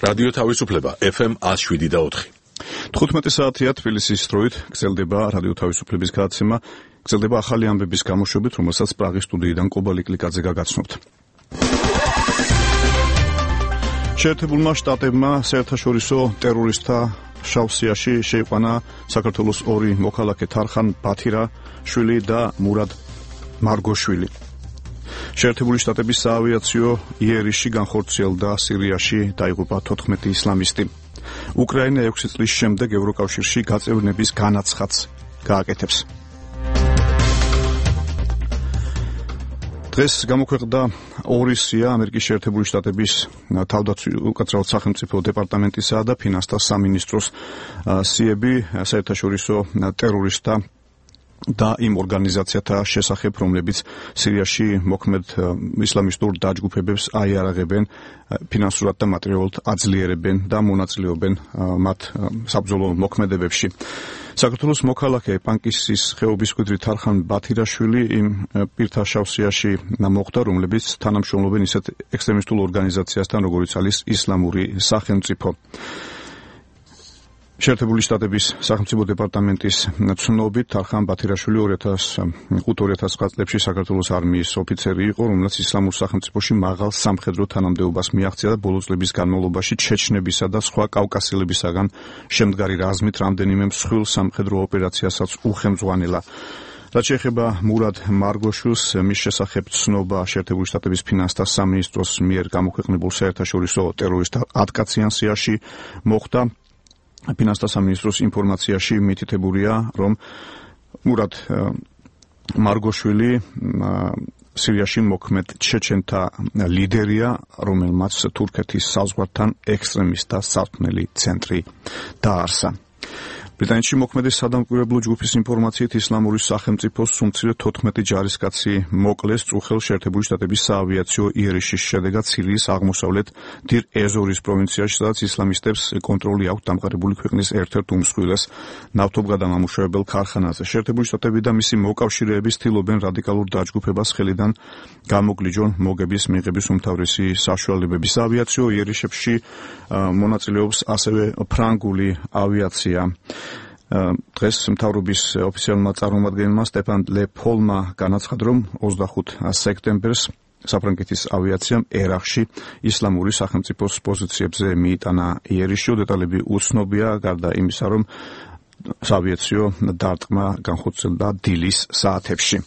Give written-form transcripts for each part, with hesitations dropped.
რადიო თავისუფლება FM 107.4. 15 საათია თბილისის დროით გრძელდება რადიო თავისუფლების გადაცემა, გრძელდება ახალი ამბების გამოშვებით, რომელსაც პრაღის სტუდიიდან კობალი კლიკაძე გაგაცნობთ. შეერთებულმა შტატებმა საერთაშორისო ტერორისტთა შავსიაში შეიყვანა საქართველოს ორი მოქალაქე თარხან ბათირაშვილი და მურად მარგოშვილი. შეერთებული შტატების საავიაციო იერიში განხორციელდა სირიაში დაიღუპა 14 ისლამისტი. უკრაინა 6 წლის შემდეგ ევროკავშირში გაწევრიანების განაცხადს გააკეთებს. დღეს გამოქვეყნდა ორი სია ამერიკის შეერთებული შტატების თავდაცვის სახელმწიფო დეპარტამენტისა და ფინანსთა სამინისტროს სიები საერთაშორისო ტერორისტთა და იმ ორგანიზაციათა შესახებ, რომლებიც სირიაში მოქმედ ისლამისტურ დაჯგუფებებს აიარაღებენ, ფინანსურად და მატერიალურად აძლიერებენ და მონაწილეობენ მათ საბრძოლო მოქმედებებში. საქართველოს მოქალაქე პანკისის ხეობის მკვიდრი თარხან ბათირაშვილი იმ პირთა შავსიაში მოხვდა, რომლებიც თანამშრომლობენ ისეთ ექსტრემისტულ ორგანიზაციასთან, როგორიც არის ისლამური სახელმწიფო. შეერთებული შტატების სახელმწიფო დეპარტამენტის ცნობით თარხან ბათირაშვილი 2005-2009 წლებში საქართველოს არმიის ოფიცერი იყო, რომელიც ისლამურ სახელმწიფოში მაღალ სამხედრო თანამდებობას მიაღწია და ბოლო წლების განმავლობაში ჩეჩნებისა და სხვა კავკასიელებისაგან შემდგარი რაზმით რამდენიმე მსხვილ სამხედრო ოპერაციასაც უხელმძღვანელა. რაც შეეხება მურად მარგოშვილს, მის შესახებ ცნობა შეერთებული შტატების ფინანსთა სამინისტროს მიერ გამოქვეყნებულ საერთაშორისო ტერორისტთა ათკაციან სიაში მოხდა. ფინანსთა სამინისტროს ინფორმაციაში მითითებულია, რომ მურად მარგოშვილი სირიაში მოქმედ ჩეჩენთა ლიდერია, რომელმაც თურქეთის საზღვართან ექსტრემისტთა სარწმუნოების ცენტრი დაარსა. ბრიტანეთში მოქმედი სადამკვირვებლო ჯგუფის ინფორმაციით ისლამური სახელმწიფოს უმცირე 14 ჯარისკაცი მოკლეს წუხელ შეერთებული შტატების საავიაციო იერიშის შედეგად სირიის აღმოსავლეთ დირ ეზორის პროვინციაში, სადაც ისლამისტებს კონტროლი აქვს დამყარებული ქვეყნის ერთ-ერთ უმსხვილეს ნავთობგადამამუშავებელ ქარხანაზე. შეერთებული შტატები და მისი მოკავშირეები ცდილობენ რადიკალურ დაჯგუფებას ხელიდან გამოგლიჯონ მოგების მიღების უმთავრესი საშუალებების. საავიაციო იერიშებში მონაწილეობს ასევე ფრანგული ავიაცია. დღეს მთავრობის ოფიციალურმა წარმომადგენელმა სტეფან ლე პოლმა განაცხადა, რომ 25 სექტემბერს საფრანგეთის ავიაციამ ერაყში ისლამური სახელმწიფოს პოზიციებზე მიიტანა იერიში. დეტალები უცნობია, გარდა იმისა, რომ საავიაციო დარტყმა განხორციელდა დილის საათებში.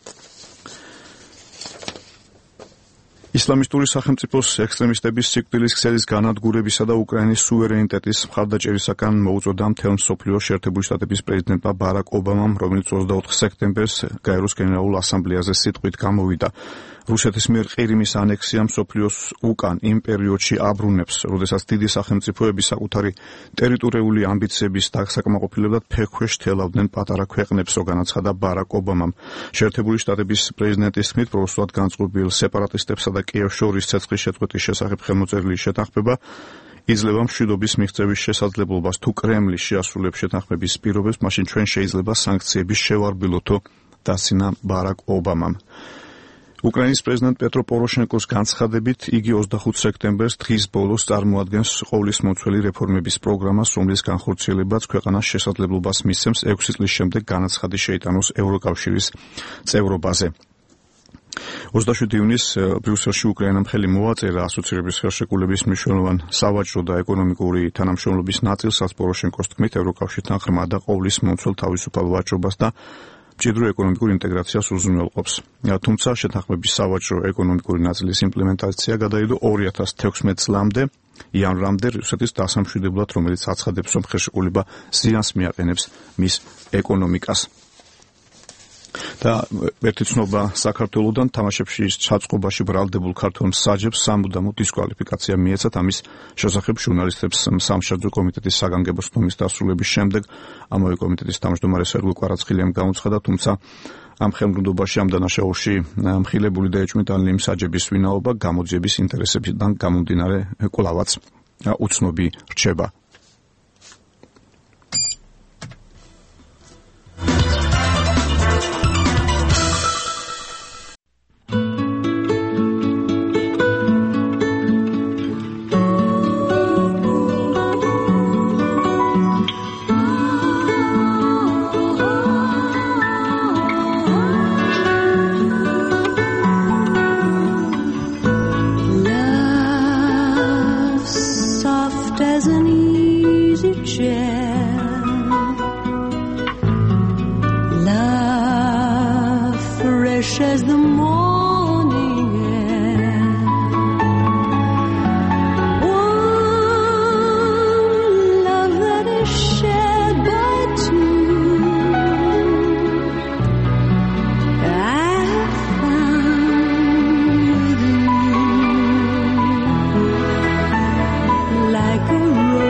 ისლამისტური სახელმწიფოს ექსტრემისტების სიკვდილის ქსელის განადგურებისა და უკრაინის სუვერენიტეტის მხარდაჭერისაგან მოუწოდა მთელ მსოფლიოს შეერთებული შტატების პრეზიდენტმა ბარაკ ობამამ, რომელიც 24 სექტემბერს გაეროს გენერალურ ასამბლეაზე სიტყვით გამოვიდა. რუსეთის მიერ ყირიმის ანექსია მსოფლიოს უკან იმ პერიოდში აბრუნებს, როდესაც დიდი სახელმწიფოები საკუთარი ტერიტორიული ამბიციების დასაკმაყოფილებლად ფეხქვეშ თელავდნენ პატარა ქვეყნებს, რო განაცხადა ბარაკ ობამამ. შეერთებული შტატების პრეზიდენტის თქმით, პროსტად განწყობილ სეპარატისტებსა და კიევს შორის ცეცხლის შეწყვეტის შესახებ ხელმოწერილი შეთანხმება იძლევა მშვიდობის მიღწევის შესაძლებლობას. თუ კრემლი შეასრულებს შეთანხმების პირობებს, მაშინ ჩვენ შეიძლება სანქციების შევარბილოთო, დასცინა ბარაკ ობამამ. უკრაინის პრეზიდენტ პეტრო პოროშენკოს განცხადებით, იგი 25 სექტემბერს დღის ბოლოს წარმოადგენს ყოვლისმომცველი რეფორმების პროგრამას, რომლის განხორციელებაც ქვეყანას შესაძლებლობას მისცემს 6 წლის შემდეგ განაცხადი შეიტანოს ევროკავშირის წევრობაზე. 27 ივნისს ბრიუსელში უკრაინამ ხელი მოაწერა ასოცირების ხელშეკრულების მნიშვნელოვან სავაჭრო და ეკონომიკური თანამშრომლობის ნაწილსაც. პოროშენკოს თქმით, ევროკავშირთან ღრმა და ყოვლისმომცველ თავისუფალ ვაჭრობას და მჭიდრო ეკონომიკურ ინტეგრაციას უზრუნველყოფს. თუმცა შეთანხმების სავაჭრო ეკონომიკური ნაწილის იმპლემენტაცია გადაიდო 2016 წლამდე, იანვრამდე რუსეთის დასამშვიდებლად, რომელიც აცხადებს, რომ ხელშეკრულება ზიანს მიაყენებს მის ეკონომიკას. და ერთი ცნობა საქართველოდან, თამაშებში ჩაწყობაში ბრალდებულ ქართველ მსაჯებს სამუდამო დისკვალიფიკაცია მიეცათ. ამის შესახებ ჟურნალისტებს სამშაბათო კომიტეტის საგანგებო ცნობის დასრულების შემდეგ ამავე კომიტეტის თავმჯდომარე სერგო კვარაცხელიამ გამოცხადა, თუმცა ამ ხელმძღვანელობაში ამ დანაშაულში მხილებული და ეჭვმიტანილი მსაჯების ვინაობა გამოძიების ინტერესებიდან გამომდინარე კვლავაც უცნობი რჩება. fresh as the morning air. One love that is shared by two, I have found with you, like a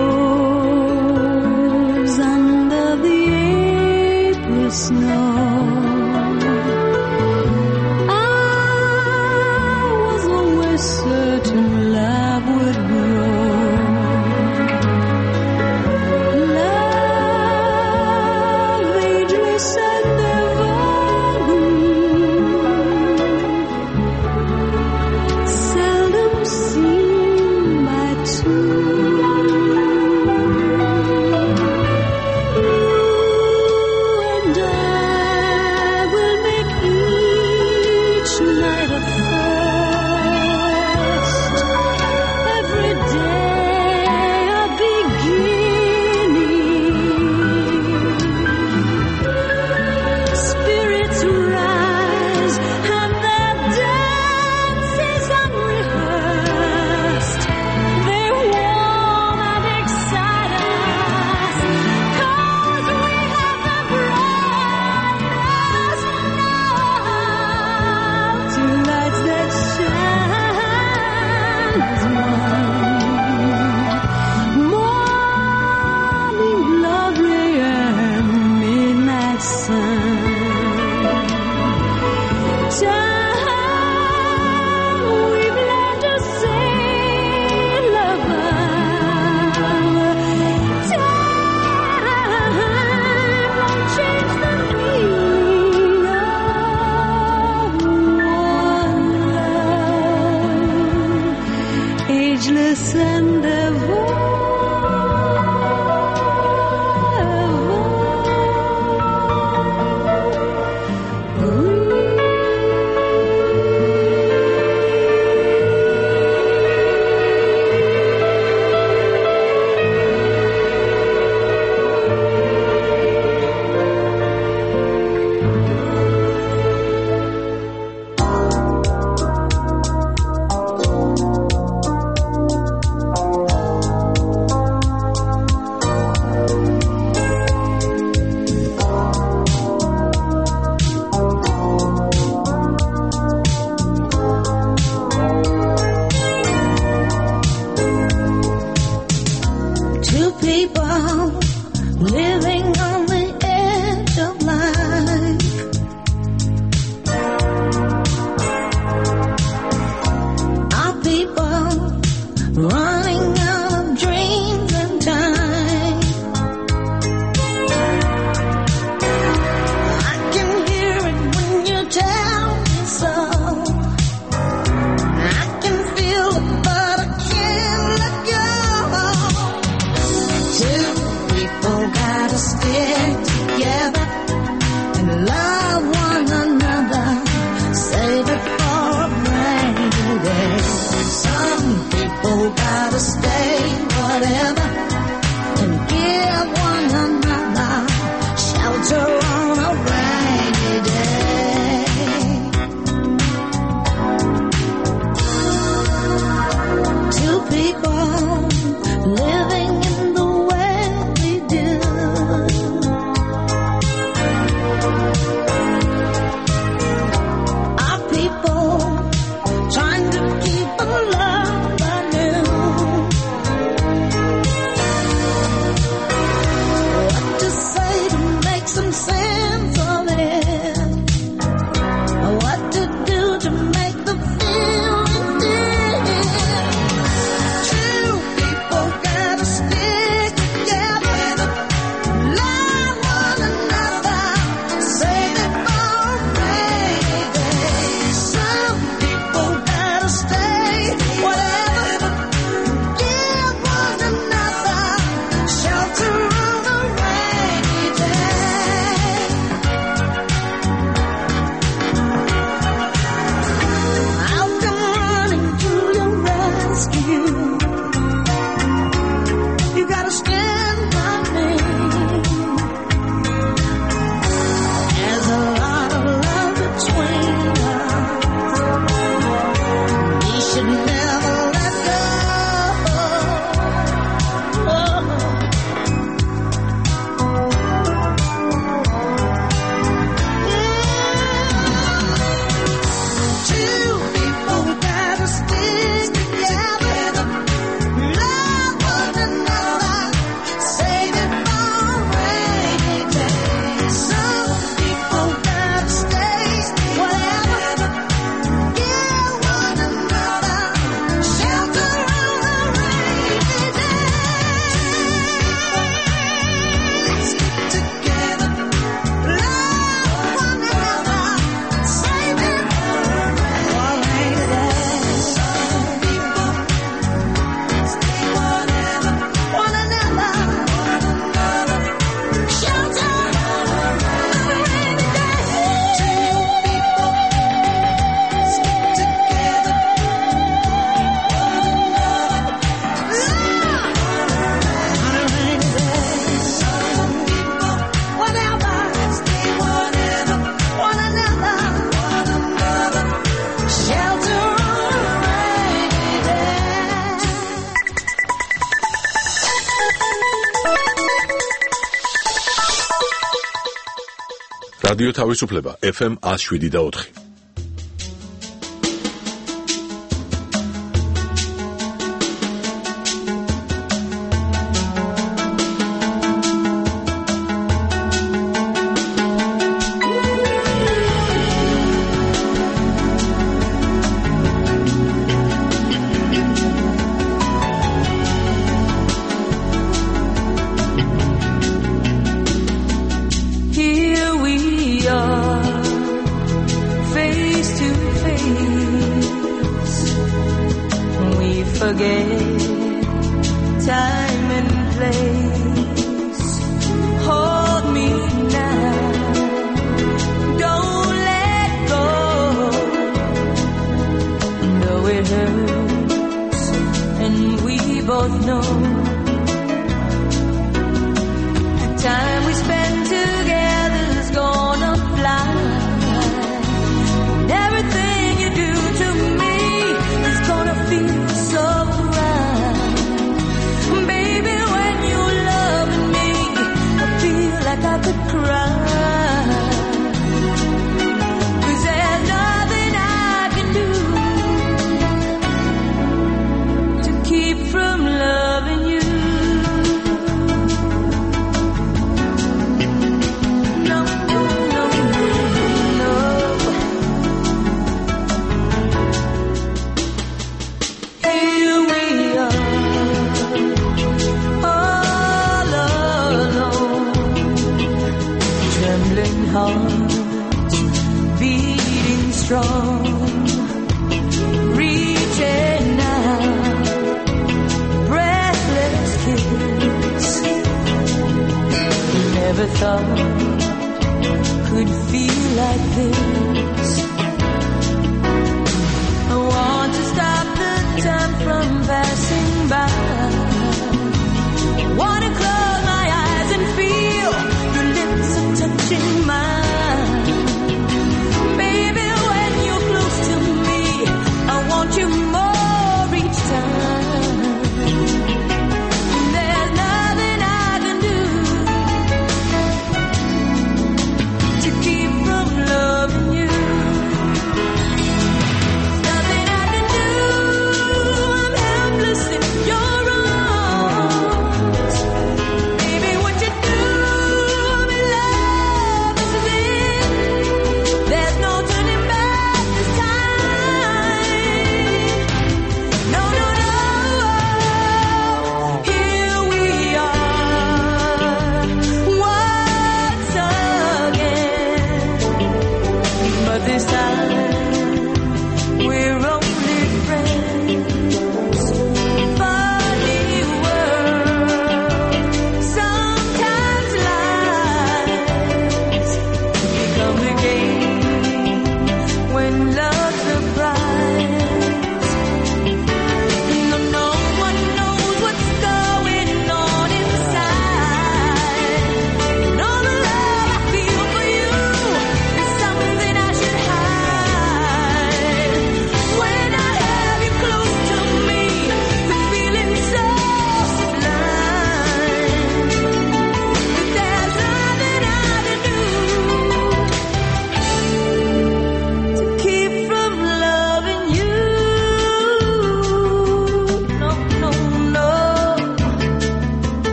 rose under the April snow. Certain love would grow. Love, ageless and evergreen, seldom seen by two. You and I will make each night a sun. რადიო თავისუფლება FM 107.4. To keep from loving you.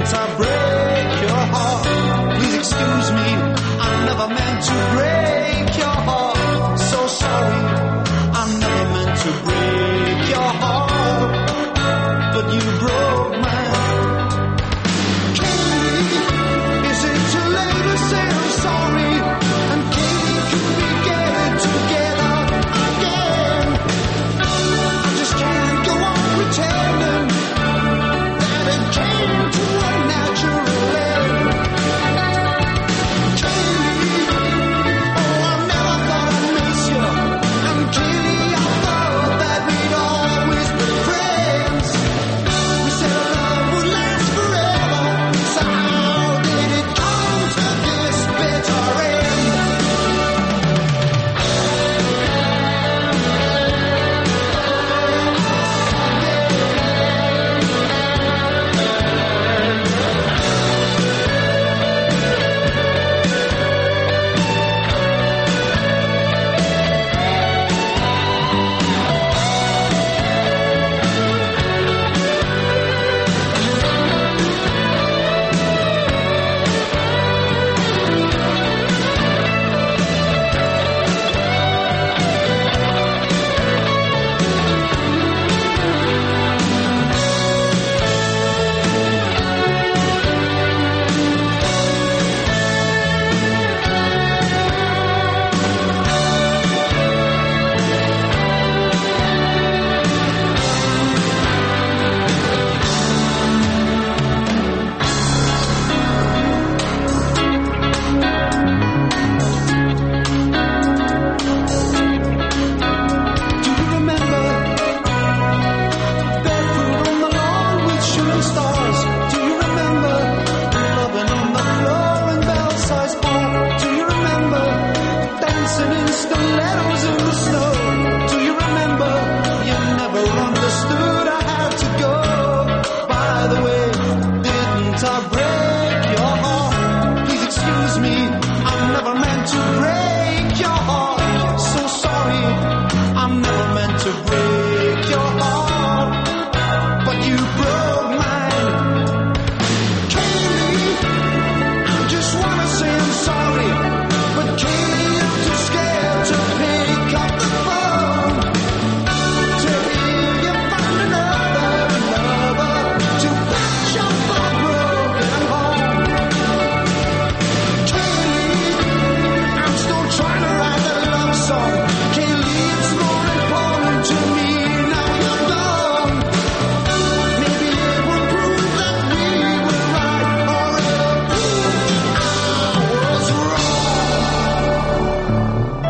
didn't I break your heart? Please excuse me, I never meant to break your heart. So sorry, I never meant to break your heart, but you broke mine. Katie, is it too late to say I'm sorry? And Katie, could we get together again? I just can't go on pretending that it came to a natural end. Katie, oh, I never thought I'd miss you. And Katie, I thought that we'd always be friends. We said our love would last forever, so how did it come to this bitter end? Do you remember barefoot on the lawn with shooting stars? Do you remember loving on the floor in Belsize Bar? Do you remember dancing in stilettos in the snow? Do you remember you never understood I had to go? By the way, didn't I break your heart? Please excuse me, I never meant to break your heart. So sorry, I never meant to break your heart, but you broke mine. Katie, I just wanna say I'm sorry, but Katie, I'm too scared to pick up the phone. To hear you find another lover to patch up our broken home. Katie, I'm still trying to write that love song. Kaylee, it's more important to me now you're gone. Maybe it will prove that we were right, or it'll prove I was wrong.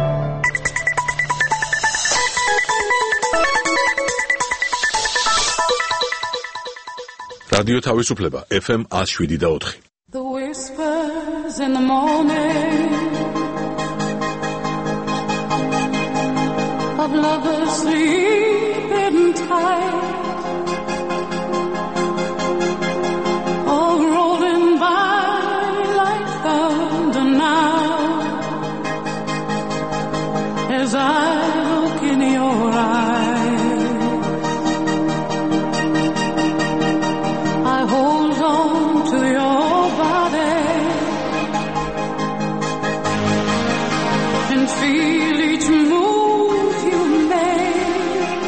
რადიო თავისუფლება FM 107.4. The whispers in the morning of lovers sleeping tight, all rolling by like thunder now, as I look in your eyes. I hold on to your body and feel each move you make.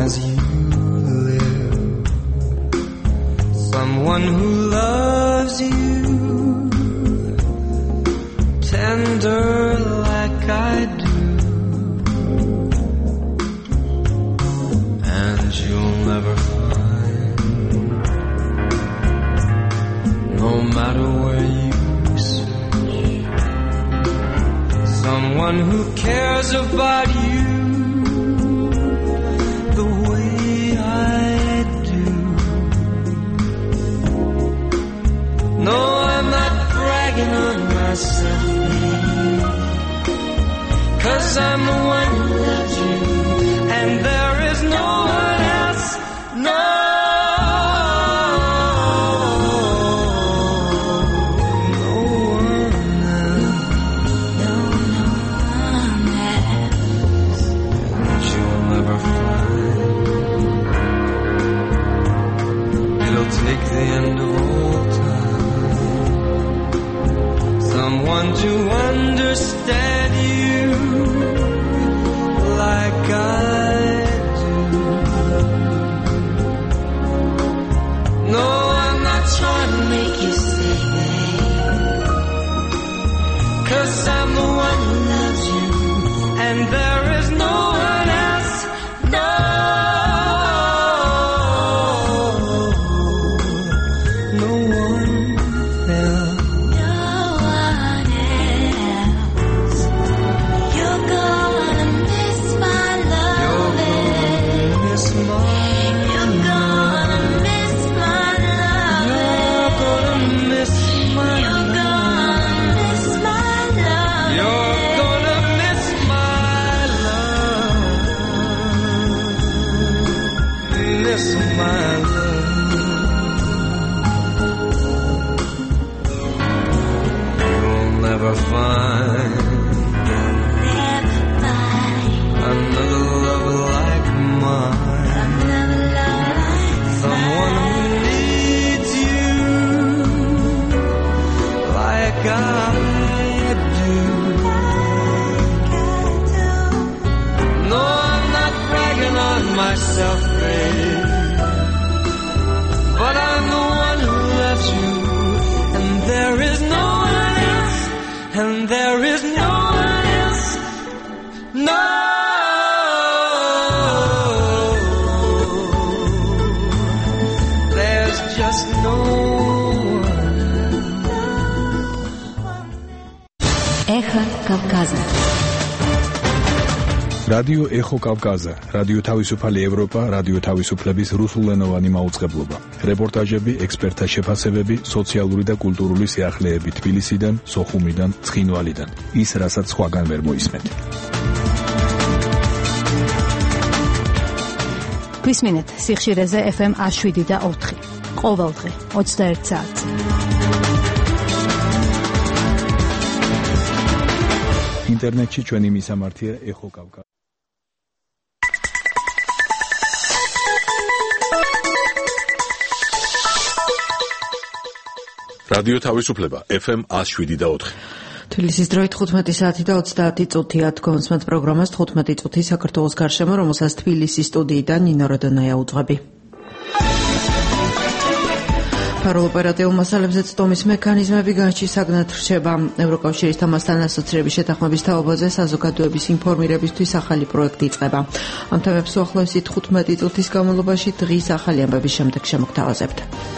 as you live, someone who loves you tender like I do, and you'll never find, no matter where you search, someone who cares about you the way I do. No, I'm not bragging on myself, 'cause I'm the one who loves you, and there is no one else, no. Take the end of all time, someone to understand you like I do. No, I'm not trying to make you stay, 'cause I'm the one who loves you, and there is no one else, no. Find another love like mine, someone who needs you like I do. No, I'm not bragging on myself, babe, but I'm the one who loves you, and there is no one else, and there is no one else, no. There's just no one. Эхо Кавказа. რადიო ეხო კავკაზა, რადიო თავისუფალი ევროპა, რადიო თავისუფლების რუსულენოვანი მაუწყებლობა. რეპორტაჟები, ექსპერტთა შეფასებები, სოციალური და კულტურული სიახლეები თბილისიდან, სოხუმიდან, ცხინვალიდან. ის, რასაც სხვაგან ვერ მოისმენთ. გვისმინეთ სიხშირეზე FM 107.4. ყოველდღე 21 საათზე. ინტერნეტში ჩვენი მისამართია ეხო კავკაზა. რადიო თავისუფლება FM 107.4. თბილისის დროით 15 საათი და 30 წუთია თქვენს მათ პროგრამას 15 წუთი საქართველოს გარშემო, რომელსაც თბილისის სტუდიიდან ნინო როდონაია უძღვები. ფარულ ოპერატიულ მასალებზე წტომის მექანიზმები განსაკუთრებით რჩება. ევროკავშირის თამასთან ასოცირების შეთანხმების თაობაზე საზოგადოების ინფორმირებისთვის ახალი პროექტი იწყება. ამ თემებს უახლოესი 15 წუთის განმავლობაში დღის ახალი ამბების შემდეგ შემოგთავაზებთ.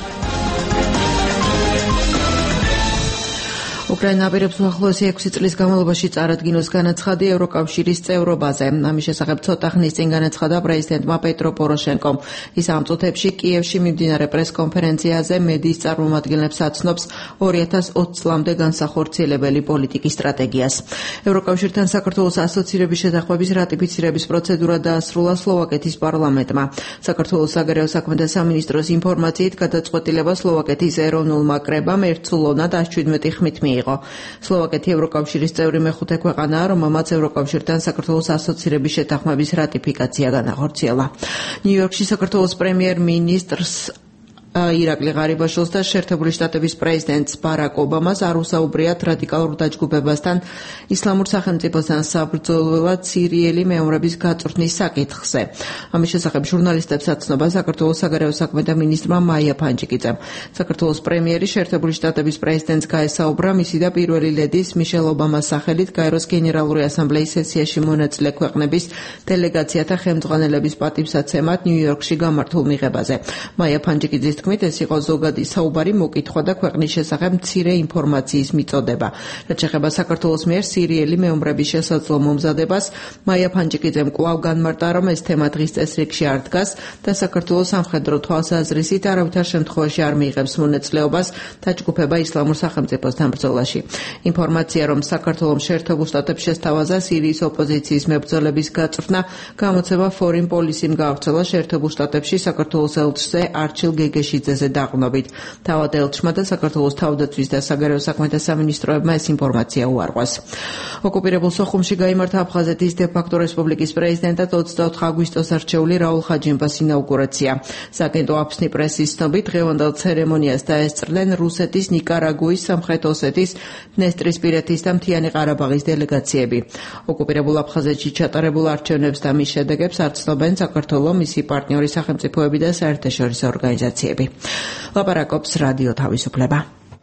უკრაინა აპირებს უახლოესი 6 წლის განმავლობაში წარადგინოს განაცხადი ევროკავშირის წევრობაზე. ამის შესახებ ცოტა ხნის წინ განაცხადა პრეზიდენტმა პეტრო პოროშენკომ. ის ამ წუთებში კიევში მიმდინარე პრესკონფერენციაზე მედიის წარმომადგენლებს აცნობს 2020 წლამდე განსახორციელებელი პოლიტიკის სტრატეგიას. ევროკავშირთან საქართველოს ასოცირების შეთანხმების რატიფიცირების პროცედურა დაასრულა სლოვაკეთის პარლამენტმა. საქართველოს საგარეო საქმეთა სამინისტროს ინფორმაციით გადაწყვეტილება სლოვაკეთის ეროვნულმა კრებამ ერთსულოვნად 17 ხმით მიიღო. სლოვაკეთი ევროკავშირის წევრი მეხუთე ქვეყანაა, რომელმაც ევროკავშირთან საქართველოს ასოცირების შეთანხმების რატიფიკაცია განახორციელა. ნიუ-იორკში საქართველოს პრემიერ-მინისტრს ირაკლი ღარიბაშვილს და შეერთებული შტატების პრეზიდენტს ბარაკ ობამას არ უსაუბრიათ რადიკალურ დაჯგუფებასთან ისლამურ სახელმწიფოსთან საბრძოლველად სირიელი მეომრების გაწვრთნის საკითხზე. ამის შესახებ ჟურნალისტებს აცნობა საქართველოს საგარეო საქმეთა მინისტრმა მაია ფანჯიკიძემ. საქართველოს პრემიერი შეერთებული შტატების პრეზიდენტს გაესაუბრა მისი და პირველი ლედის მიშელ ობამას სახელით გაეროს გენერალური ასამბლეის სესიაში მონაწილე ქვეყნების დელეგაციათა ხელმძღვანელების პატივსაცემად ნიუ-იორკში გამართულ მიღებაზე. მაია ფანჯიკიძის თქმით, ეს იყო ზოგადი საუბარი მოკითხვა და ქვეყნის შესახებ მცირე ინფორმაციის მიწოდება. რაც შეეხება საქართველოს მიერ სირიელი მეომრების შესაძლო მომზადებას, მაია ფანჯიკიძემ კვლავ განმარტა, რომ ეს თემა დღის წესრიგში არ დგას და საქართველოს სამხედრო თვალსაზრისით არავითარ შემთხვევაში არ მიიღებს მონაწილეობას დაჯგუფება ისლამურ სახელმწიფოსთან ბრძოლაში. ინფორმაცია, რომ საქართველოს შეერთებულ შტატებს შესთავაზა სირიის ოპოზიციის მებრძოლების გაწვრთნა, გამოცემა Foreign Policy-მ გაავრცელა შეერთებულ შტატებში საქართველოს ელჩზე არჩილ გეგეშიძეზე დაყრდნობით. თავად ელჩმა და საქართველოს თავდაცვის და საგარეო საქმეთა სამინისტროებმა ეს ინფორმაცია უარყვეს. ოკუპირებულ სოხუმში გაიმართა აფხაზეთის დე-ფაქტო რესპუბლიკის პრეზიდენტად 24 აგვისტოს არჩეული რაულ ხაჯიმბას ინაუგურაცია. სააგენტო აფსნი პრესის ცნობით, დღევანდელ ცერემონიას დაესწრნენ რუსეთის, ნიკარაგუის, სამხრეთ ოსეთის, დნესტრისპირეთის და მთიანი ყარაბაღის დელეგაციები. ოკუპირებულ აფხაზეთში ჩატარებულ არჩევნებს და მის შედეგებს არ ცნობენ საქართველო, მისი პარტნიორი სახელმწიფოები და საერთაშორისო ორგანიზაციები. ლაპარაკობს რადიო თავისუფლება.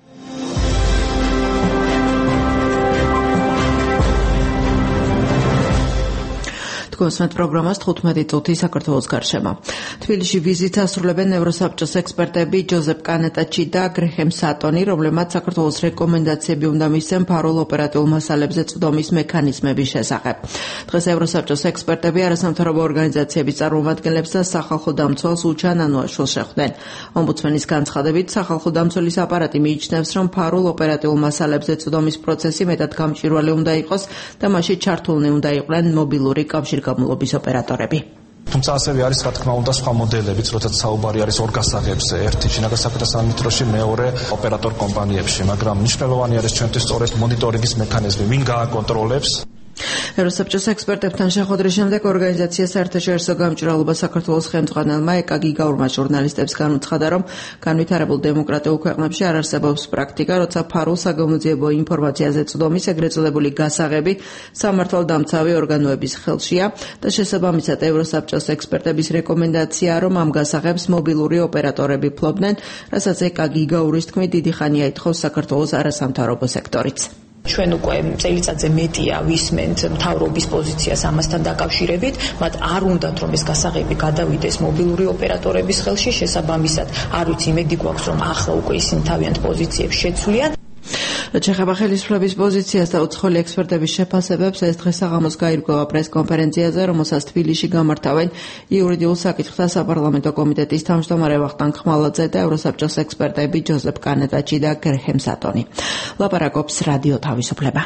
კონსმეთ პროგრამას 15 წუთი საქართველოს გარშემო. თბილისში ვიზიტს ასრულებენ ევროსაბჭოს ექსპერტები ჯოზეფ კანეტაჩი და გრეჰემ სატონი, რომლებმაც საქართველოს რეკომენდაციები უნდა მისცენ ფარულ ოპერატიულ მასალებზე წვდომის მექანიზმების შესახებ. დღეს ევროსაბჭოს ექსპერტები არასამთავრობო ორგანიზაციების წარმომადგენლებს და სახალხო დამცველს უჩან ანუაშვილს შეხვდნენ. ომბუდსმენის განცხადებით, სახალხო დამცველის აპარატი მიიჩნევს, რომ ფარულ ოპერატიულ მასალებზე წვდომის პროცესი მეტად გამჭვირვალე უნდა იყოს და მასში ჩართულნი უნდა იყვნენ მობილური კავშირგაბმულობის ოპერატორები. თუმცა ასევე არის რა თქმა უნდა სხვა მოდელებიც, როდესაც საუბარი არის ორ გასაღებზე, ერთი ჩინაგან საქმეთა სამინისტროში, მეორე ოპერატორ კომპანიებში, მაგრამ მნიშვნელოვანი არის ჩვენთვის სწორედ მონიტორინგის მექანიზმი, ვინ გააკონტროლებს. ევროსაბჭოს ექსპერტებთან შეხვედრის შემდეგ ორგანიზაცია საერთაშორისო გამჭვირვალობა საქართველოს ხელმძღვანელმა ეკა გიგაურმა ჟურნალისტებს განუცხადა, რომ განვითარებულ დემოკრატიულ ქვეყნებში არ არსებობს პრაქტიკა, როცა ფარულ საგამოძიებო ინფორმაციაზე წვდომის ეგრეთ წოდებული გასაღები სამართალდამცავი ორგანოების ხელშია და შესაბამისად ევროსაბჭოს ექსპერტების რეკომენდაციაა, რომ ამ გასაღებს მობილური ოპერატორები ფლობდნენ, რასაც ეკა გიგაურის თქმით დიდი ხანია ითხოვს საქართველოს არასამთავრობო სექტორიც. ჩვენ უკვე წელიწადზე მეტია ვისმენთ მთავრობის პოზიციას ამასთან დაკავშირებით, მათ არ უნდათ რომ ეს გასაღები გადავიდეს მობილური ოპერატორების ხელში, შესაბამისად არ ვიცი, იმედი გვაქვს რომ ახლა უკვე ისინი თავიანთ პოზიციებს შეცვლიან. შეხება ხელისუფლების პოზიციას და უცხოელი ექსპერტების შეფასებებს ეს დღეს საღამოს გაირკვევა პრესკონფერენციაზე, რომელსაც თბილისში გამართავენ იურიდიულ საკითხთა საპარლამენტო კომიტეტის თავმჯდომარე ვახტანგ ხმალაძე და ევროსაბჭოს ექსპერტები ჯოზეფ კანეტაჩი და გრეჰემ სატონი. ლაპარაკობს რადიო თავისუფლება.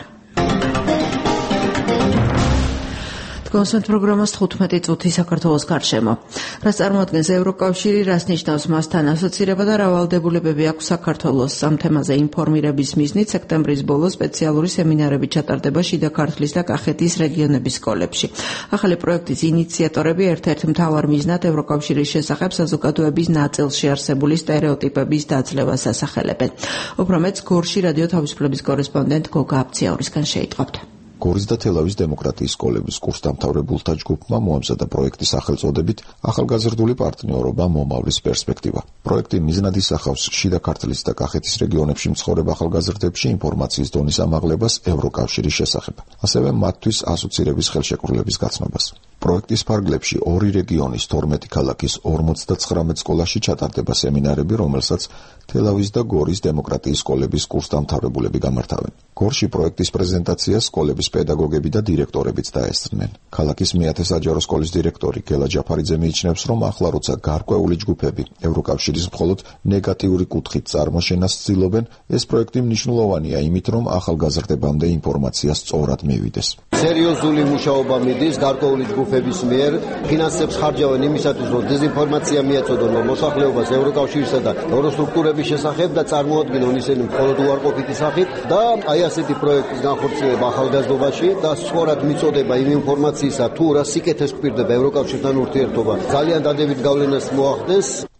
კონსმეთ პროგრამას 15 წუთი საქართველოს გარშემო. რაც წარმოადგენს ევროკავშირი, რას ნიშნავს მასთან ასოცირება და რა ვალდებულებები აქვს საქართველოს ამ თემაზე ინფორმირების მიზნით სექტემბრის ბოლოს სპეციალური სემინარები ჩატარდება შიდა ქართლის და კახეთის რეგიონების სკოლებში. ახალი პროექტის ინიციატორები ერთ-ერთ მთავარ მიზნად ევროკავშირის შესახებ საზოგადოების ნაწილში არსებული სტერეოტიპების დაძლევას ასახელებენ. უფრო მეტს გორში რადიო თავისუფლების კორესპონდენტ გოგა აფციაურისგან შეიტყობთ. გორის და თელავის დემოკრატიის სკოლების კურსდამთავრებულთა ჯგუფმა მოამზადა პროექტის სახელწოდებით ახალგაზრდული პარტნიორობა მომავლის პერსპექტივა. პროექტი მიზნად ისახავს შიდა ქართლის და კახეთის რეგიონებში მცხოვრებ ახალგაზრდებში ინფორმაციის დონის ამაღლებას ევროკავშირის შესახებ, ასევე მათთვის ასოცირების ხელშეკრულების გაცნობას. პროექტის ფარგლებში ორი რეგიონის 12 ქალაქის 59 სკოლაში ჩატარდება სემინარები, რომელსაც თელავის და გორის დემოკრატიის სკოლების კურსდამთავრებულები გამართავენ. გორში პროექტის პრეზენტაციას სკოლების პედაგოგები და დირექტორებიც დაესწრნენ. ქალაქის მეათე საჯარო სკოლის დირექტორი გელა ჯაფარიძე მიიჩნევს, რომ ახლა როცა გარკვეული ჯგუფები ევროკავშირის მხოლოდ ნეგატიური კუთხით წარმოშენას ცდილობენ, ეს პროექტი მნიშვნელოვანია იმით, რომ ახალგაზრდებამდე ინფორმაცია სწორად მივიდეს. სერიოზული მუშაობა მიდის გარკვეული ჯგუფების მიერ, ფინანსებს ხარჯავენ იმისათვის, რომ დეზინფორმაცია მიაწოდონ მოსახლეობას ევროკავშირისა და ევროსტრუქტურების შესახებ და წარმოადგინონ ისინი მხოლოდ უარყოფითი სახით და აი ასეთი პროექტის განხორციელება ახალგაზრდობაში და სწორად მიწოდება იმ ინფორმაციისა, თუ რა სიკეთეს გვპირდება ევროკავშირთან ურთიერთობა. ძალიან დადებით გავლენას მოახდენს.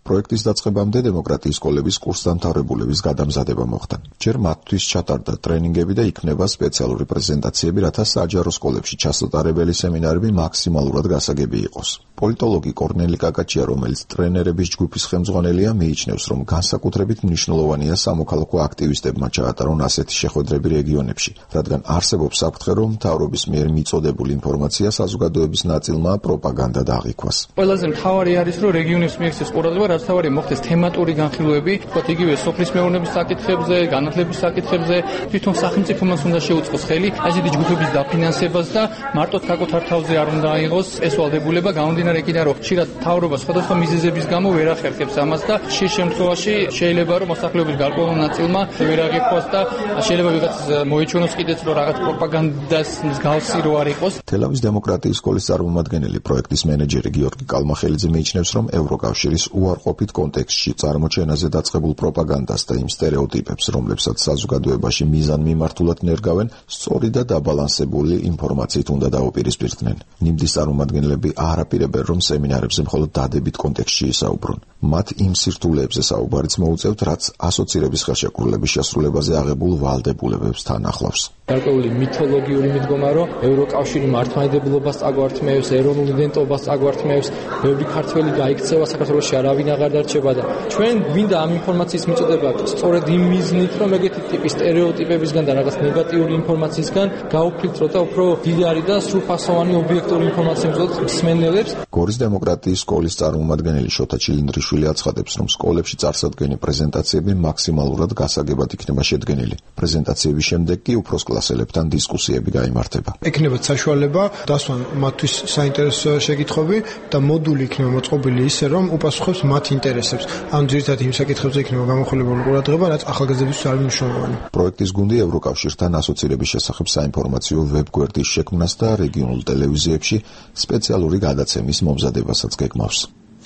პროექტის დაწყებამდე დემოკრატიის სკოლების კურსდამთავრებულების გადამზადება მოხდა. ჯერ მათთვის ჩატარდა ტრენინგები და იქნება სპეციალური პრეზენტაციები, რათა საჯარო სკოლებში ჩასატარებელი სემინარები მაქსიმალურად გასაგები იყოს. პოლიტოლოგი კორნელი კაკაჩია, რომელიც ტრენერების ჯგუფის ხელმძღვანელია, მიიჩნევს, რომ განსაკუთრებით მნიშვნელოვანია სამოქალაქო აქტივისტებმა ჩაატარონ ასეთი შეხვედრები რეგიონებში, რადგან არსებობს საფრთხე, რომ მთავრობის მიერ მიწოდებული ინფორმაცია საზოგადოების ნაწილმა პროპაგანდა დააღიქვას. ყველაზე მთავარი არის, რომ რეგიონებს მიექცეს ყურადღება, რაც თავარი მოხდეს თემატური განხილვები, თქო იგივე სოფლის მეურნეობის საკითხებზე, განათლების საკითხებზე, თვითონ სახელმწიფომაც უნდა შეუწყოს ხელი ასეთი ჯგუფების დაფინანსებას და მარტო საკუთარ თავზე არ უნდა აიღოს ეს ვალდებულება, გამომდინარე იქიდან, რომ ხშირად მთავრობა სხვადასხვა მიზეზების გამო ვერ ახერხებს ამას და ხშირ შემთხვევაში შეიძლება რომ მოსახლეობის გარკვეულ ნაწილმა ვერ აღიქვას და შეიძლება ვიღაც მოეჩვენოს კიდეც რომ რაღაც პროპაგანდას მსგავსი რო არ იყოს. თელავის დემოკრატიის სკოლის წარმომადგენელი პროექტის მენეჯერი გიორგი კალმახელიძე მიიჩნევს, რომ ევროკავშირის უარყოფით კონტექსტში წარმოჩენაზე დაწყებულ პროპაგანდას და იმ სტერეოტიპებს, რომლებსაც საზოგადოებაში მიზანმიმართულად ნერგავენ, სწორი და დაბალანსებული ინფორმაციით უნდა დაუპირისპირდნენ. ნიმდის წარმომადგენლები არ აპირებენ, რომ სემინარებზე მხოლოდ დადებით კონტექსტში ისაუბრონ. მათ იმ სირთულეებზე საუბარიც მოუწევთ, რაც ასოცირების ხელშეკრულების შესრულებაზე აღებულ ვალდებულებებს თან ახლავს. გარკვეული მითოლოგიური მიდგომა, რომ ევროკავშირი მართლმადიდებლობას წაგვართმევს, ეროვნულ იდენტობას წაგვართმევს, ბევრი ქართველი გაიქცევა საქართველოში, არავინ აღარ დარჩება და ჩვენ გვინდა ამ ინფორმაციის მიწოდება სწორედ იმ მიზნით, რომ ეგეთი ტიპის სტერეოტიპებისგან და რაღაც ნეგატიური ინფორმაციისგან გაუფილტროთ და უფრო დიდარი და სრულფასოვანი ობიექტური ინფორმაცია მიწოდოთ მსმენელებს. გორის დემოკრატიის სკოლის წარმომადგენელი შოთა ჩილინდრიშვილი აცხადებს, რომ სკოლებში წარსადგენი პრეზენტაციები მაქსიმალურად გასაგებად იქნება შედგენილი. პრეზენტაციების შემდეგ კი უფროს კლასელებთან დისკუსიები გაიმართება. ექნებათ საშუალება დასვან მათთვის საინტერესო შეკითხვები და მოდული იქნება მოწყობილი ისე, რომ უპასუხებს მათ ინტერესებს. ამ ძირითადად იმ საკითხებზე იქნება გამახვილებული ყურადღება, რაც ახალგაზრდებისთვის არის მნიშვნელოვანი. პროექტის გუნდი ევროკავშირთან ასოცირების შესახებ საინფორმაციო ვებგვერდის შექმნას და რეგიონულ ტელევიზიებში სპეციალური გადაცემის მომზადებასაც გეგმავს.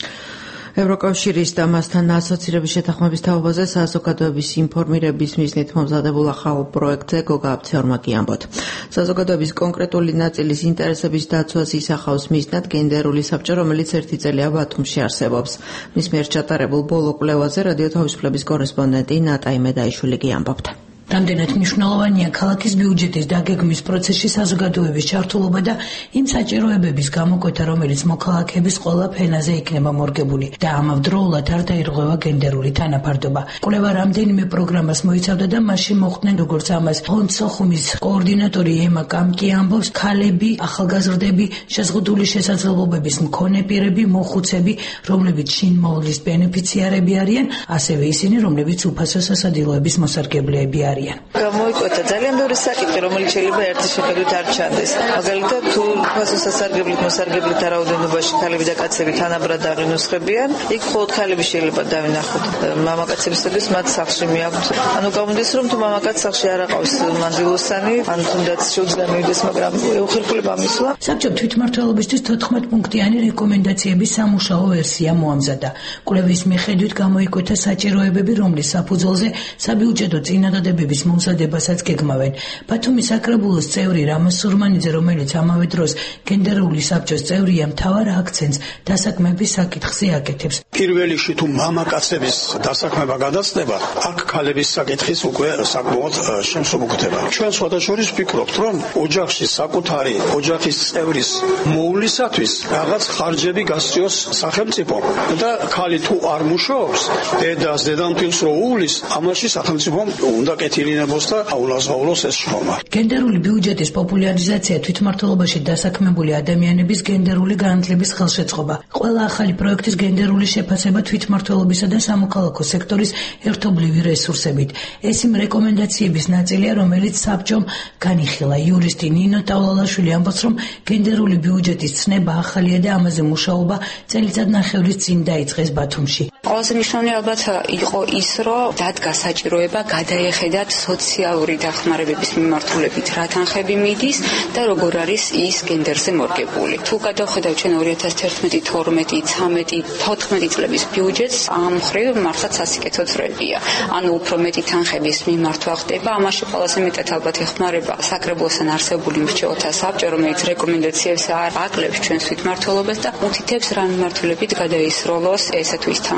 ევროკავშირის და მასთან ასოცირების შეთანხმების თაობაზე საზოგადოების ინფორმირების მიზნით მომზადებულ ახალ პროექტზე გოგა აფცეორმა ამბობთ. საზოგადოების კონკრეტული ნაწილის ინტერესების დაცვას ისახავს მიზნად გენდერული საბჭო, რომელიც ერთი წელია ბათუმში არსებობს. მის მიერ ჩატარებულ ბოლო კვლევაზე რადიო თავისუფლების კორესპონდენტი ნატაი მედაიშვილი ამბობდა. რამდენად მნიშვნელოვანია ქალაქის ბიუჯეტის დაგეგმვის პროცესში საზოგადოების ჩართულობა და იმ საჭიროებების გამოკვეთა, რომელიც მოქალაქეების ყველა ფენაზე იქნება მორგებული და ამავდროულად არ დაირღვევა გენდერული თანაფარდობა. კვლევა რამდენიმე პროგრამას მოიცავდა და მასში მოხვდნენ, როგორც ამას ფონდ სოხუმის კოორდინატორი ემა კამკი ამბობს, ქალები, ახალგაზრდები, შეზღუდული შესაძლებლობების მქონე პირები, მოხუცები, რომლებიც შინმოვლის ბენეფიციარები არიან, ასევე ისინი, რომლებიც უფასო სასადილოების მოსარგებლეები არიან. გამოიკვეთა ძალიან ბევრი საკითხი, რომელიც შეიძლება ერთი შეხედვით არ ჩანდეს. მაგალითად, თუ უფასო სასარგებლით მოსარგებლით რაოდენობაში ქალები და კაცები თანაბრად აღინუსხებიან, იქ მხოლოდ ქალები შეიძლება დავინახოთ. მამაკაცებისთვის მათ სახლში მიაქვთ. ანუ გამოდის, რომ თუ მამაკაც სახლში არ აყავს მანდილოსანი, ან თუნდაც შეუძლია მივიდეს, მაგრამ უხერხულება მისვლა. საბჭომ თვითმმართველობისთვის 14 პუნქტიანი რეკომენდაციების სამუშაო ვერსია მოამზადა. კვლევის მიხედვით გამოიკვეთა საჭიროებები, რომლის საფუძველზე საბიუჯეტო წინადადებების მომზადებასაც გეგმავენ. ბათუმის საკრებულოს წევრი რამაზ სურმანიძე, რომელიც ამავე დროს გენდერული საბჭოს წევრია, მთავარ აქცენტს დასაქმების საკითხზე აკეთებს. პირველ რიგში თუ მამაკაცების დასაქმება გადაცდება, აქ ქალების საკითხის უკვე საკმაოდ შემსუბუქდება. ჩვენ სხვადასხვა ვფიქრობთ, რომ ოჯახში საკუთარი ოჯახის წევრის მოვლისათვის რაღაც ხარჯები გასწიოს სახელმწიფო და ქალი თუ არ მუშაობს, დედას, დედამთილს რო უვლის, ამაში სახელმწიფომ უნდა კეთილინებოს და აულაზღაულოს ეს შრომა. გენდერული ბიუჯეტის პოპულარიზაცია თვითმმართველობაში დასაქმებული ადამიანების გენდერული განათლების ხელშეწყობა. ყველა ახალი პროექტის გენდერული შეფასება თვითმმართველობისა და სამოქალაქო სექტორის ერთობლივი რესურსებით. ეს იმ რეკომენდაციების ნაწილია, რომელიც საბჭომ განიხილა. იურისტი ნინო ტავლალაშვილი ამბობს, რომ გენდერული ბიუჯეტის ცნება ახალია და ამაზე მუშაობა წელიწადნახევრის წინ დაიწყეს ბათუმში. ყველაზე მნიშვნელოვანი ალბათ იყო ის, რომ დადგა საჭიროება გადაეხედათ სოციალური დახმარებების მიმართულებით რა თანხები მიდის და როგორ არის ის გენდერზე მორგებული. თუ გადავხედავ ჩვენ 2011, 12, 13, 14 წლების ბიუჯეტს, ამ მხრივ მართლაც სასიკეთო წრეებია. ანუ უფრო მეტი თანხების მიმართვა ხდება. ამაში ყველაზე მეტად ალბათ ეხმარება საკრებულოსთან არსებული მრჩეველთა საბჭო, რომელიც რეკომენდაციებს აკლებს ჩვენს თვითმმართველობას და უთითებს რა მიმართულებით გადაისროლოს ესა თუ ის თანხები.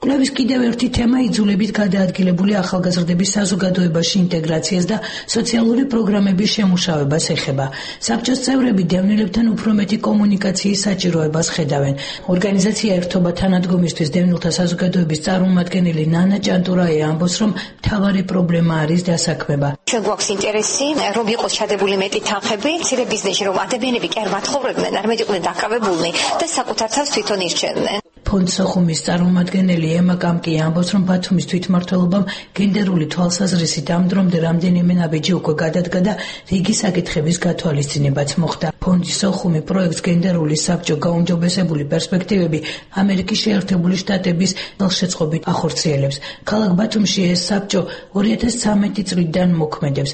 კვლევის კიდევ ერთი თემა იძულებით გადაადგილებული ახალგაზრდების საზოგადოებაში ინტეგრაციას და სოციალური პროგრამების შემუშავებას ეხება. საბჭოს წევრები დევნილებთან უფრო მეტი კომუნიკაციის საჭიროებას ხედავენ. ორგანიზაცია ერთობა თანადგომისთვის დევნილთა საზოგადოების წარმომადგენელი ნანა ჭანტურაია ამბობს, რომ მთავარი პრობლემა არის დასაქმება. ჩვენ გვაქვს ინტერესი, რომ იყოს ჩადებული მეტი თანხები, მცირე ბიზნესში, რომ ადამიანები კი არ მათხოვრებდნენ, არამედ იყვნენ დაკავებულნი და საკუთარ თავს თვითონ ირჩევდნენ. ფონდ სოხუმის წარმომადგენელი ემა კამკი ამბობს, რომ ბათუმის თვითმმართველობამ გენდერული თვალსაზრისით ამ დრომდე რამდენიმე ნაბიჯი უკვე გადადგა და რიგი საკითხების გათვალისწინებაც მოხდა. ფონდი სოხუმი პროექტს გენდერული საბჭო გაუმჯობესებული პერსპექტივები ამერიკის შეერთებული შტატების ხელშეწყობით ახორციელებს. ქალაქ ბათუმში ეს საბჭო 2013 წლიდან მოქმედებს.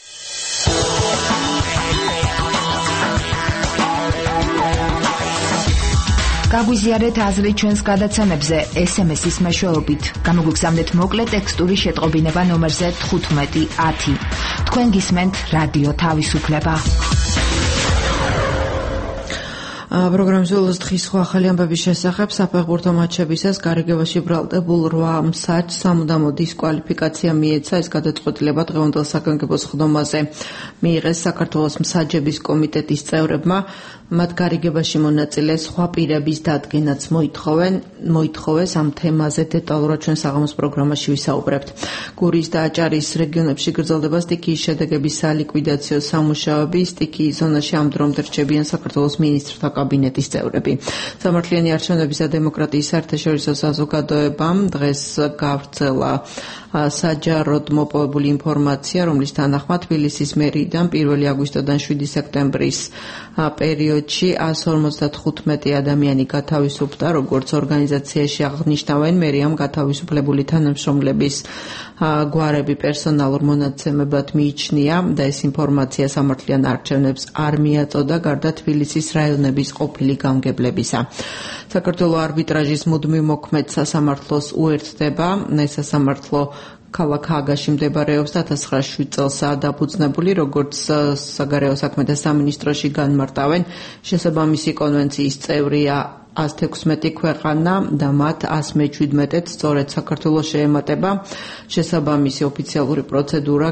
გაგვიზიარეთ აზრი ჩვენს გადაცემებზე SMS-ის მეშვეობით. გამოგვიგზავნეთ მოკლე ტექსტური შეტყობინება ნომერზე 1510. თქვენ გისმენთ რადიო თავისუფლება. პროგრამის ველოს დღის სხვა ახალი ამბების შესახებ საფეხბურთო მატჩებისას გარიგებაში ბრალდებულ 8 მსაჯს სამუდამო დისკვალიფიკაცია მიეცა. ეს გადაწყვეტილება დღევანდელ საგანგებო სხდომაზე მიიღეს საქართველოს მსაჯების კომიტეტის წევრებმა. მათ გარიგებაში მონაწილე სხვა პირების დადგენაც მოითხოვეს. ამ თემაზე დეტალურად ჩვენ საღამოს პროგრამაში ვისაუბრებთ. გურიის და აჭარის რეგიონებში გრძელდება სტიქიის შედეგების სალიკვიდაციო სამუშაოები. სტიქიის ზონაში ამ დრომდე რჩებიან საქართველოს მინისტრთა კაბინეტის წევრები. სამართლიანი არჩევნების და დემოკრატიის საერთაშორისო საზოგადოებამ დღეს გავრცელა საჯაროდ მოპოვებული ინფორმაცია, რომლის თანახმად თბილისის მერიიდან 1 აგვისტოდან 7 სექტემბრის პერიოდში 155 ადამიანი გათავისუფლდა, როგორც ორგანიზაციაში აღნიშნავენ მერიამ გათავისუფლებული თანამშრომლების გვარები პერსონალურ მონაცემებად მიიჩნია და ეს ინფორმაცია სამართლიან არჩევნებს არ მიაწოდა გარდა თბილისის რაიონების ყოფილი გამგებლებისა. საქართველოს არბიტრაჟის მუდმივ მოქმედ სასამართლოს უერთდება. ეს სასამართლო ქალაქ ჰაგაში მდებარეობს და 1907 წელსაა დაფუძნებული, როგორც საგარეო საქმეთა სამინისტროში განმარტავენ. შესაბამისი კონვენციის წევრია 116 ქვეყანა და მათ 117-ად სწორედ საქართველოს შეემატება შესაბამისი ოფიციალური პროცედურა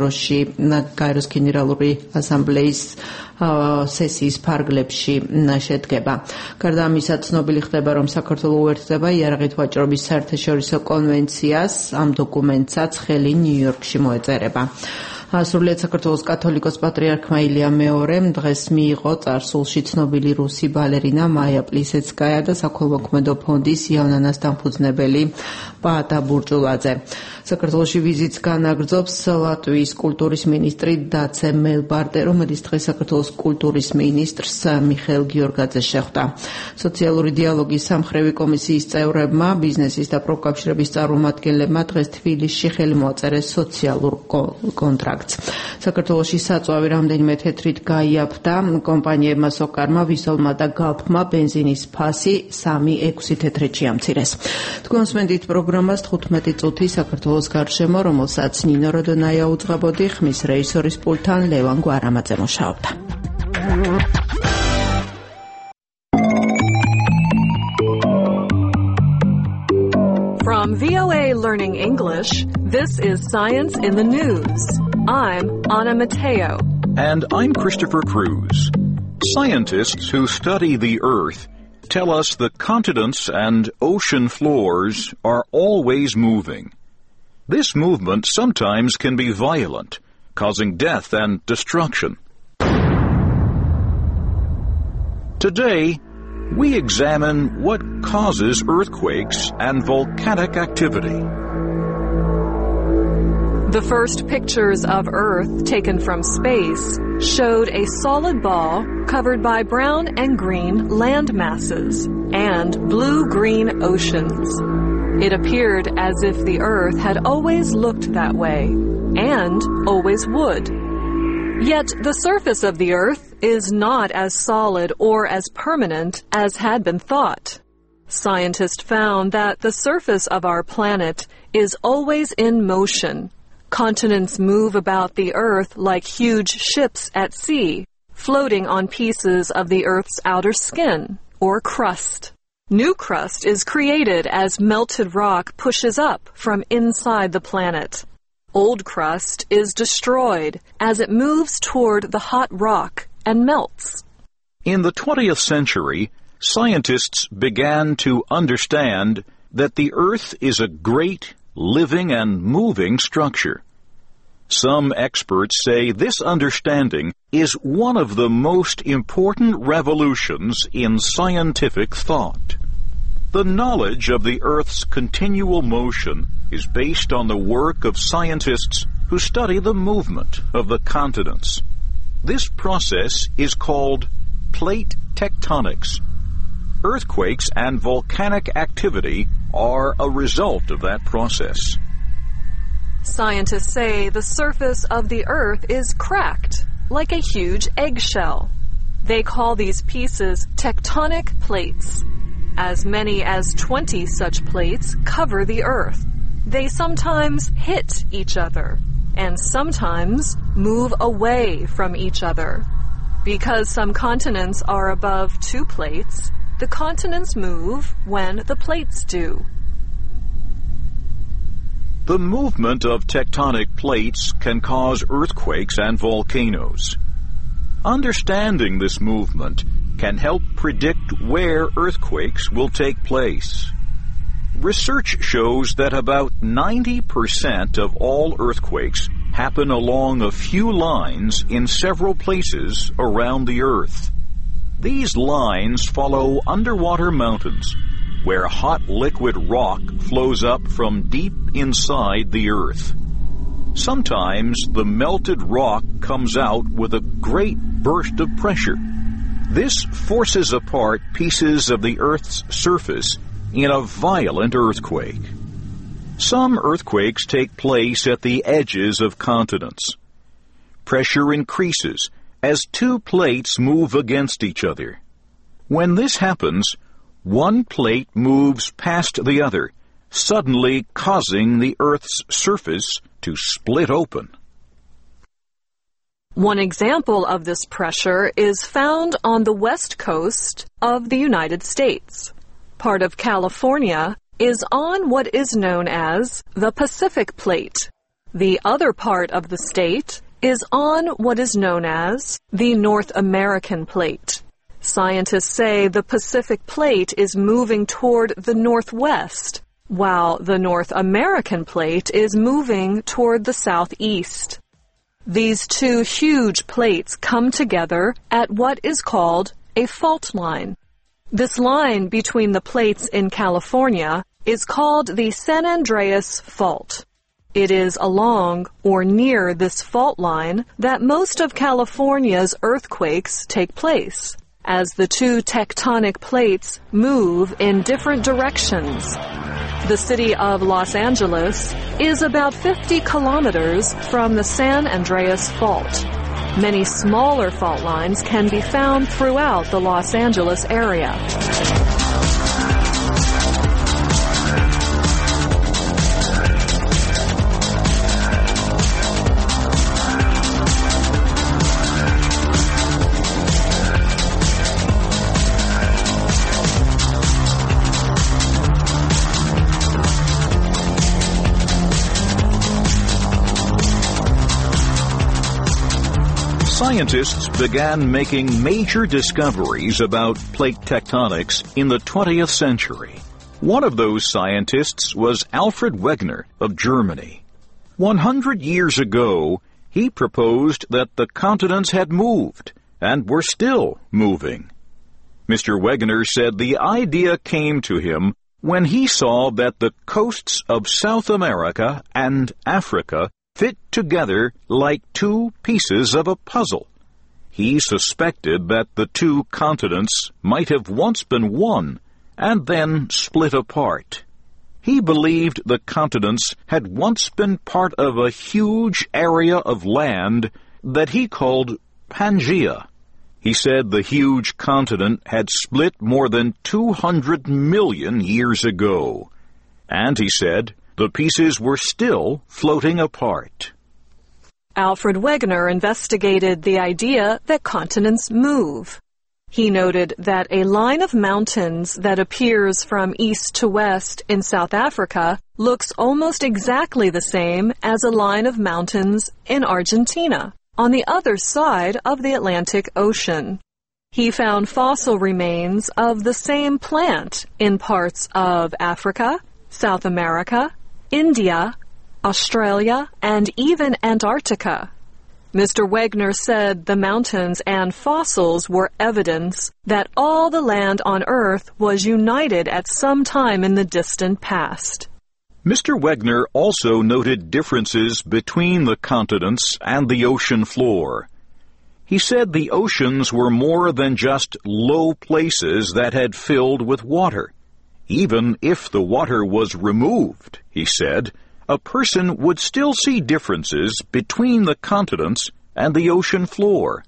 გაეროს გენერალური ასამბლეის სესიის ფარგლებში შედგება. გარდა ამისა, ცნობილი ხდება, რომ საქართველოს უერთდება იარაღით ვაჭრობის საერთაშორისო კონვენციას. ამ დოკუმენტსაც ხელი ნიუ-იორკში მოეწერება. სრულიად საქართველოს კათოლიკოს პატრიარქმა ილია მეორემ დღეს მიიღო წარსულში ცნობილი რუსი ბალერინა მაია პლისეცკაია და საქველმოქმედო ფონდის იავნანას დამფუძნებელი პაატა ბურჭულაძე. საქართველოში ვიზიტს განაგრძობს ლატვიის კულტურის მინისტრი დაცე მელბარტე, რომელიც დღეს საქართველოს კულტურის მინისტრს მიხეილ გიორგაძეს შეხვდა. სოციალური დიალოგის სამხრივი კომისიის წევრებმა, ბიზნესის და პროფკავშირების წარმომადგენლებმა დღეს თბილისში ხელი მოაწერეს სოციალურ კონტრაქტს. საქართველოში საწვავი რამდენიმე თეთრით გაიაფთა. კომპანიებმა სოკარმა, ვისოლმა და გალფმა ბენზინის ფასი 3-6 თეთრით შეამცირეს. თქვენ სმენდით პროგრამას 15 წუთი საქართველოს გარშემო, რომელსაც ნინო როდონაია უძღვებოდი, ხმის რეჟისორის პულტთან ლევან გვარამაძე მუშაობდა. From VOA Learning English, this is Science in the News. I'm Anna Mateo. And I'm Christopher Cruz. Scientists who study the Earth tell us the continents and ocean floors are always moving. This movement sometimes can be violent, causing death and destruction. Today, we examine what causes earthquakes and volcanic activity. The first pictures of Earth taken from space showed a solid ball covered by brown and green land masses and blue-green oceans. It appeared as if the Earth had always looked that way, and always would. Yet the surface of the Earth is not as solid or as permanent as had been thought. Scientists found that the surface of our planet is always in motion. Continents move about the Earth like huge ships at sea, floating on pieces of the Earth's outer skin, or crust. New crust is created as melted rock pushes up from inside the planet. Old crust is destroyed as it moves toward the hot rock and melts. In the 20th century, scientists began to understand that the Earth is a great, living and moving structure. Some experts say this understanding is one of the most important revolutions in scientific thought. The knowledge of the Earth's continual motion is based on the work of scientists who study the movement of the continents. This process is called plate tectonics. Earthquakes and volcanic activity are a result of that process. Scientists say the surface of the Earth is cracked, like a huge eggshell. They call these pieces tectonic plates. As many as 20 such plates cover the Earth. They sometimes hit each other, and sometimes move away from each other. Because some continents are above 2 plates, the continents move when the plates do. The movement of tectonic plates can cause earthquakes and volcanoes. Understanding this movement can help predict where earthquakes will take place. Research shows that about 90% of all earthquakes happen along a few lines in several places around the Earth. These lines follow underwater mountains, where hot liquid rock flows up from deep inside the Earth. Sometimes the melted rock comes out with a great burst of pressure. This forces apart pieces of the Earth's surface in a violent earthquake. Some earthquakes take place at the edges of continents. Pressure increases as 2 plates move against each other. When this happens, one plate moves past the other, suddenly causing the Earth's surface to split open. One example of this pressure is found on the west coast of the United States. Part of California is on what is known as the Pacific Plate. The other part of the state is on what is known as the North American Plate. Scientists say the Pacific Plate is moving toward the northwest, while the North American Plate is moving toward the southeast. These 2 huge plates come together at what is called a fault line. This line between the plates in California is called the San Andreas Fault. It is along or near this fault line that most of California's earthquakes take place, as the 2 tectonic plates move in different directions. The city of Los Angeles is about 50 kilometers from the San Andreas Fault. Many smaller fault lines can be found throughout the Los Angeles area. Scientists began making major discoveries about plate tectonics in the 20th century. One of those scientists was Alfred Wegener of Germany. 100 years ago, he proposed that the continents had moved and were still moving. Mr. Wegener said the idea came to him when he saw that the coasts of South America and Africa fit together like 2 pieces of a puzzle. He suspected that the 2 continents might have once been one and then split apart. He believed the continents had once been part of a huge area of land that he called Pangaea. He said the huge continent had split more than 200 million years ago. And he said the pieces were still floating apart. Alfred Wegener investigated the idea that continents move. He noted that a line of mountains that appears from east to west in South Africa looks almost exactly the same as a line of mountains in Argentina, on the other side of the Atlantic Ocean. He found fossil remains of the same plant in parts of Africa, South America, India, Australia, and even Antarctica. Mr. Wegner said the mountains and fossils were evidence that all the land on Earth was united at some time in the distant past. Mr. Wegner also noted differences between the continents and the ocean floor. He said the oceans were more than just low places that had filled with water. Even if the water was removed, he said, a person would still see differences between the continents and the ocean floor.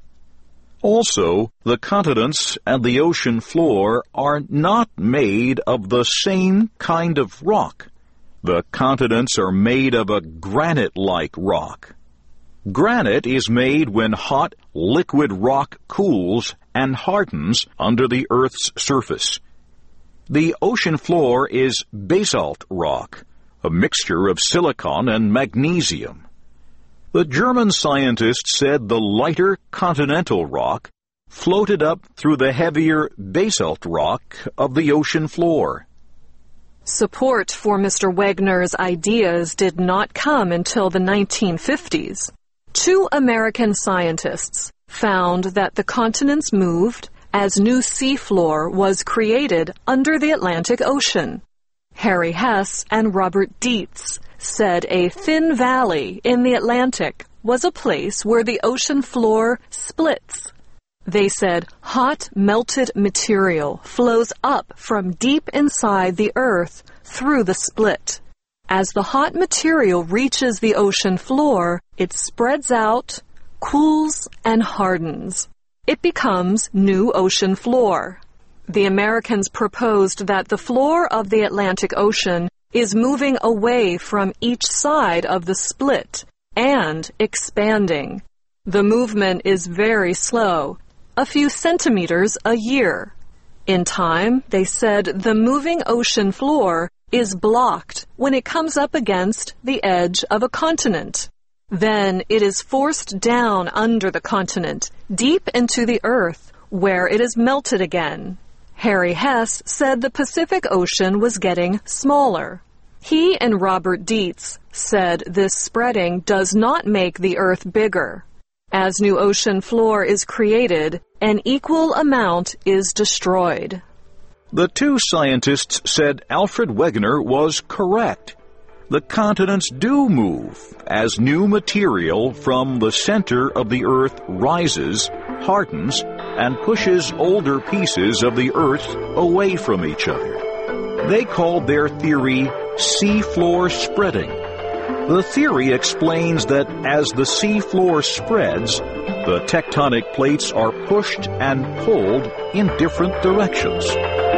Also, the continents and the ocean floor are not made of the same kind of rock. The continents are made of a granite-like rock. Granite is made when hot, liquid rock cools and hardens under the Earth's surface. The ocean floor is basalt rock, a mixture of silicon and magnesium. The German scientists said the lighter continental rock floated up through the heavier basalt rock of the ocean floor. Support for Mr. Wegner's ideas did not come until the 1950s. 2 American scientists found that the continents moved as new seafloor was created under the Atlantic Ocean. Harry Hess and Robert Dietz said a thin valley in the Atlantic was a place where the ocean floor splits. They said hot melted material flows up from deep inside the Earth through the split. As the hot material reaches the ocean floor, it spreads out, cools, and hardens. It becomes new ocean floor. The Americans proposed that the floor of the Atlantic Ocean is moving away from each side of the split and expanding. The movement is very slow, a few centimeters a year. In time, they said the moving ocean floor is blocked when it comes up against the edge of a continent. Then it is forced down under the continent, deep into the earth, where it is melted again. Harry Hess said the Pacific Ocean was getting smaller. He and Robert Dietz said this spreading does not make the earth bigger. As new ocean floor is created, an equal amount is destroyed. The 2 scientists said Alfred Wegener was correct. The continents do move as new material from the center of the Earth rises, hardens, and pushes older pieces of the Earth away from each other. They called their theory seafloor spreading. The theory explains that as the seafloor spreads, the tectonic plates are pushed and pulled in different directions.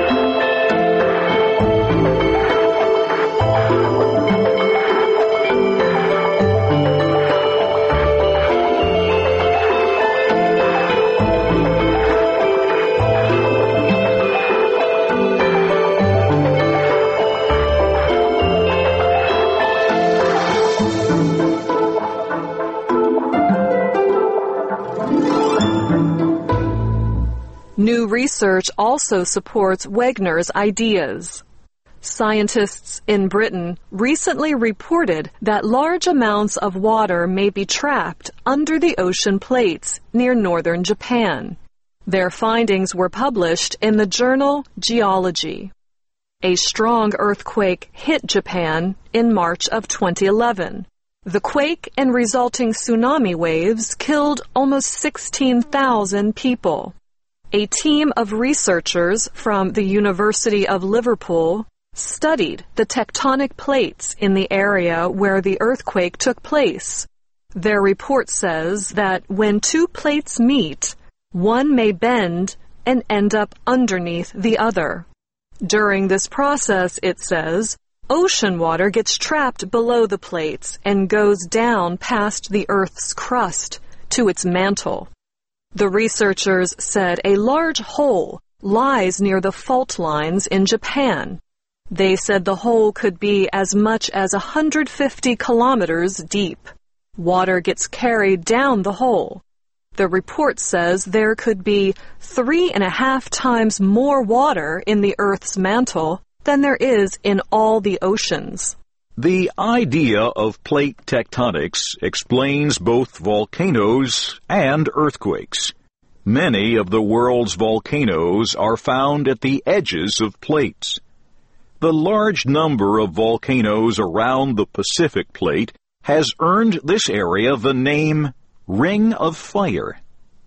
New research also supports Wegner's ideas. Scientists in Britain recently reported that large amounts of water may be trapped under the ocean plates near northern Japan. Their findings were published in the journal Geology. A strong earthquake hit Japan in March of 2011. The quake and resulting tsunami waves killed almost 16,000 people. A team of researchers from the University of Liverpool studied the tectonic plates in the area where the earthquake took place. Their report says that when 2 plates meet, one may bend and end up underneath the other. During this process, it says, ocean water gets trapped below the plates and goes down past the Earth's crust to its mantle. The researchers said a large hole lies near the fault lines in Japan. They said the hole could be as much as 150 kilometers deep. Water gets carried down the hole. The report says there could be 3.5 times more water in the Earth's mantle than there is in all the oceans. The idea of plate tectonics explains both volcanoes and earthquakes. Many of the world's volcanoes are found at the edges of plates. The large number of volcanoes around the Pacific Plate has earned this area the name Ring of Fire.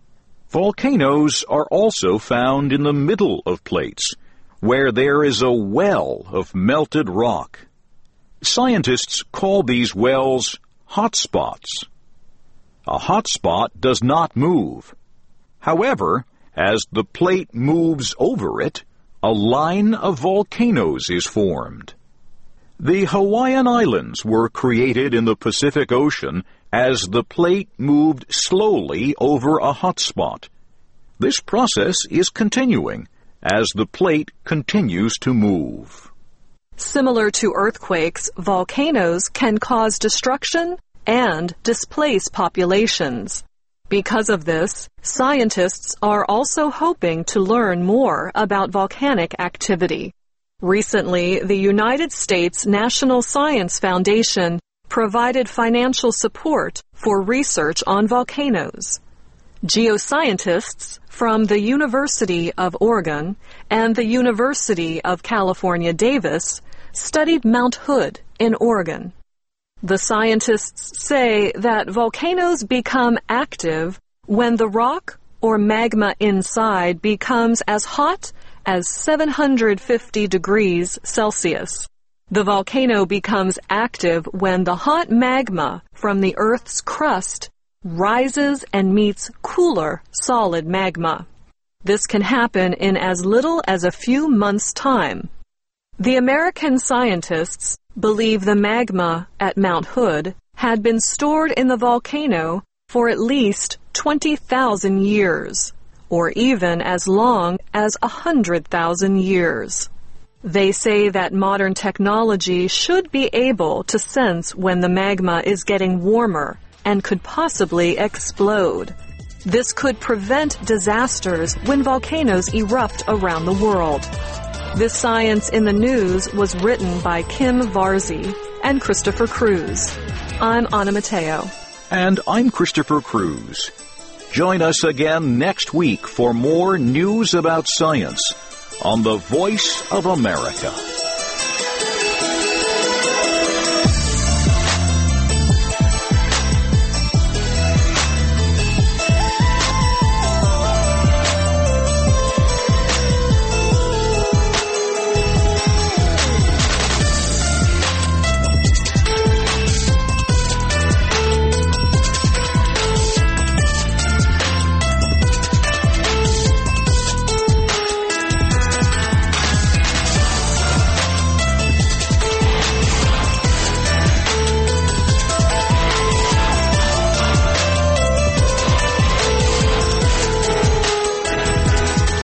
Volcanoes are also found in the middle of plates, where there is a well of melted rock. Scientists call these wells hotspots. A hotspot does not move. However, as the plate moves over it, a line of volcanoes is formed. The Hawaiian Islands were created in the Pacific Ocean as the plate moved slowly over a hotspot. This process is continuing as the plate continues to move. Similar to earthquakes, volcanoes can cause destruction and displace populations. Because of this, scientists are also hoping to learn more about volcanic activity. Recently, the United States National Science Foundation provided financial support for research on volcanoes. Geoscientists from the University of Oregon and the University of California, Davis studied Mount Hood in Oregon. The scientists say that volcanoes become active when the rock or magma inside becomes as hot as 750 degrees Celsius. The volcano becomes active when the hot magma from the Earth's crust rises and meets cooler solid magma. This can happen in as little as a few months' time. The American scientists believe the magma at Mount Hood had been stored in the volcano for at least 20,000 years, or even as long as 100,000 years. They say that modern technology should be able to sense when the magma is getting warmer and could possibly explode. This could prevent disasters when volcanoes erupt around the world. This Science in the News was written by Kim Varzi and Christopher Cruz. I'm Anna Mateo. And I'm Christopher Cruz. Join us again next week for more news about science on the Voice of America.